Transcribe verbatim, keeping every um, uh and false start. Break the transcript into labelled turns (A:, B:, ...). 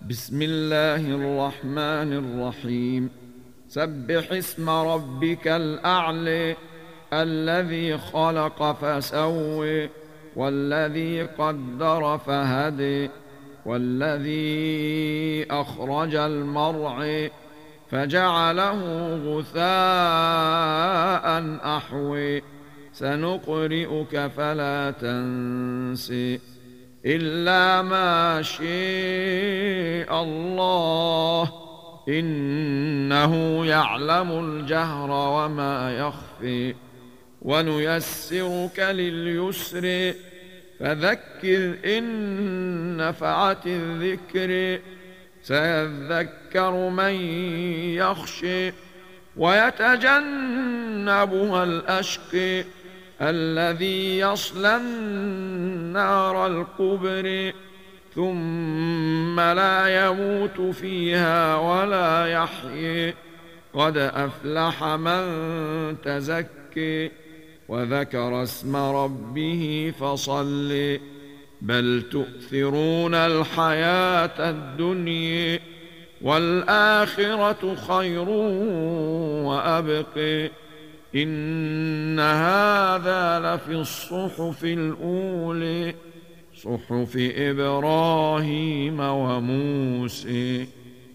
A: بسم الله الرحمن الرحيم. سبح اسم ربك الأعلى الذي خلق فسوى والذي قدر فهدي والذي أخرج المرعى فجعله غثاء أحوي سنقرئك فلا تنسي إلا ما شاء الله إنه يعلم الجهر وما يخفي ونيسرك لليسر فذكر إن نفعت الذكر سيذكر من يخشى ويتجنبها الأشقى الذي يصلى النار الكبرى ثم لا يموت فيها ولا يحيى قد أفلح من تزكى وذكر اسم ربه فصلى بل تؤثرون الحياة الدنيا والآخرة خير وأبقى إن هذا لفي الصحف الأولى صحف إبراهيم وموسى.